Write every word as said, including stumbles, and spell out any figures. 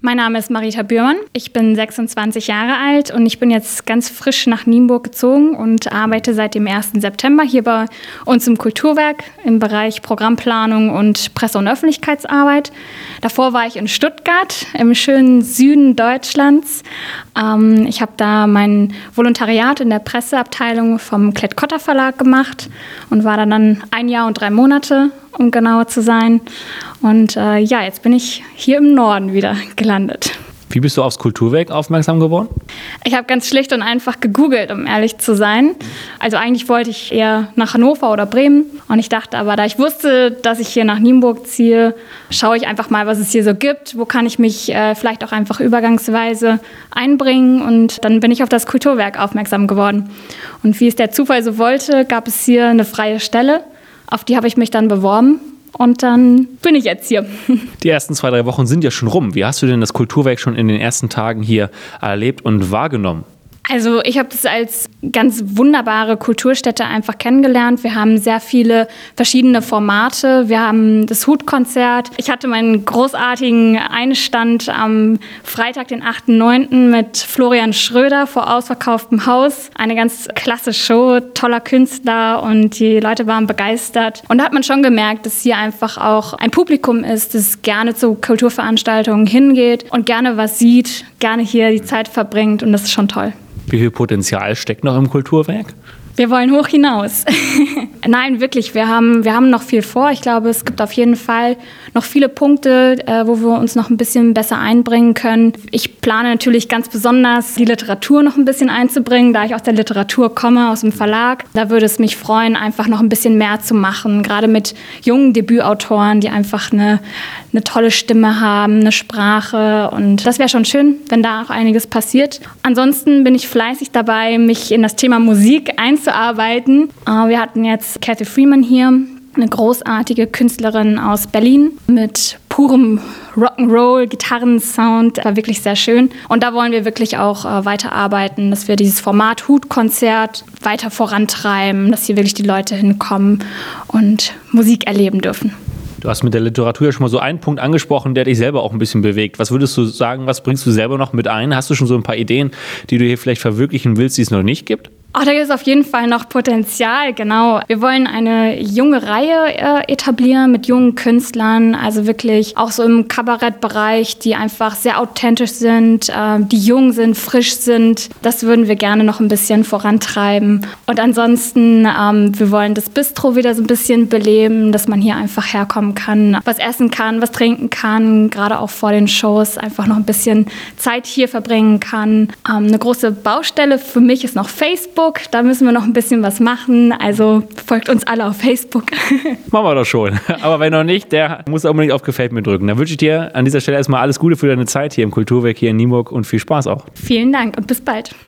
Mein Name ist Marita Bührmann. Ich bin sechsundzwanzig Jahre alt und ich bin jetzt ganz frisch nach Nienburg gezogen und arbeite seit dem ersten September hier bei uns im Kulturwerk im Bereich Programmplanung und Presse- und Öffentlichkeitsarbeit. Davor war ich in Stuttgart im schönen Süden Deutschlands. Ähm, ich habe da mein Volontariat in der Presseabteilung vom Klett-Cotta Verlag gemacht und war da dann ein Jahr und drei Monate, um genauer zu sein. Und äh, ja, jetzt bin ich hier im Norden wieder gelandet. Wie bist du aufs Kulturwerk aufmerksam geworden? Ich habe ganz schlicht und einfach gegoogelt, um ehrlich zu sein. Also eigentlich wollte ich eher nach Hannover oder Bremen. Und ich dachte aber, da ich wusste, dass ich hier nach Nienburg ziehe, schaue ich einfach mal, was es hier so gibt. Wo kann ich mich äh, vielleicht auch einfach übergangsweise einbringen? Und dann bin ich auf das Kulturwerk aufmerksam geworden. Und wie es der Zufall so wollte, gab es hier eine freie Stelle. Auf die habe ich mich dann beworben. Und dann bin ich jetzt hier. Die ersten zwei, drei Wochen sind ja schon rum. Wie hast du denn das Kulturwerk schon in den ersten Tagen hier erlebt und wahrgenommen? Also ich habe das als ganz wunderbare Kulturstätte einfach kennengelernt. Wir haben sehr viele verschiedene Formate. Wir haben das Hutkonzert. Ich hatte meinen großartigen Einstand am Freitag, den achten neunten mit Florian Schröder vor ausverkauftem Haus. Eine ganz klasse Show, toller Künstler und die Leute waren begeistert. Und da hat man schon gemerkt, dass hier einfach auch ein Publikum ist, das gerne zu Kulturveranstaltungen hingeht und gerne was sieht, gerne hier die Zeit verbringt und das ist schon toll. Wie viel Potenzial steckt noch im Kulturwerk? Wir wollen hoch hinaus. Nein, wirklich, wir haben, wir haben noch viel vor. Ich glaube, es gibt auf jeden Fall noch viele Punkte, äh, wo wir uns noch ein bisschen besser einbringen können. Ich plane natürlich ganz besonders, die Literatur noch ein bisschen einzubringen, da ich aus der Literatur komme, aus dem Verlag. Da würde es mich freuen, einfach noch ein bisschen mehr zu machen, gerade mit jungen Debütautoren, die einfach eine, eine tolle Stimme haben, eine Sprache. Und das wäre schon schön, wenn da auch einiges passiert. Ansonsten bin ich fleißig dabei, mich in das Thema Musik einzuarbeiten. Wir hatten jetzt Cathy Freeman hier, eine großartige Künstlerin aus Berlin mit purem Rock'n'Roll, Gitarrensound, war wirklich sehr schön. Und da wollen wir wirklich auch äh, weiterarbeiten, dass wir dieses Format Hutkonzert weiter vorantreiben, dass hier wirklich die Leute hinkommen und Musik erleben dürfen. Du hast mit der Literatur ja schon mal so einen Punkt angesprochen, der dich selber auch ein bisschen bewegt. Was würdest du sagen, was bringst du selber noch mit ein? Hast du schon so ein paar Ideen, die du hier vielleicht verwirklichen willst, die es noch nicht gibt? Oh, da gibt es auf jeden Fall noch Potenzial, genau. Wir wollen eine junge Reihe äh, etablieren mit jungen Künstlern, also wirklich auch so im Kabarettbereich, die einfach sehr authentisch sind, äh, die jung sind, frisch sind. Das würden wir gerne noch ein bisschen vorantreiben. Und ansonsten, ähm, wir wollen das Bistro wieder so ein bisschen beleben, dass man hier einfach herkommen kann, was essen kann, was trinken kann, gerade auch vor den Shows einfach noch ein bisschen Zeit hier verbringen kann. Ähm, eine große Baustelle für mich ist noch Facebook. Da müssen wir noch ein bisschen was machen. Also folgt uns alle auf Facebook. Machen wir doch schon. Aber wenn noch nicht, der muss unbedingt auf Gefällt mir drücken. Dann wünsche ich dir an dieser Stelle erstmal alles Gute für deine Zeit hier im Kulturwerk hier in Nienburg und viel Spaß auch. Vielen Dank und bis bald.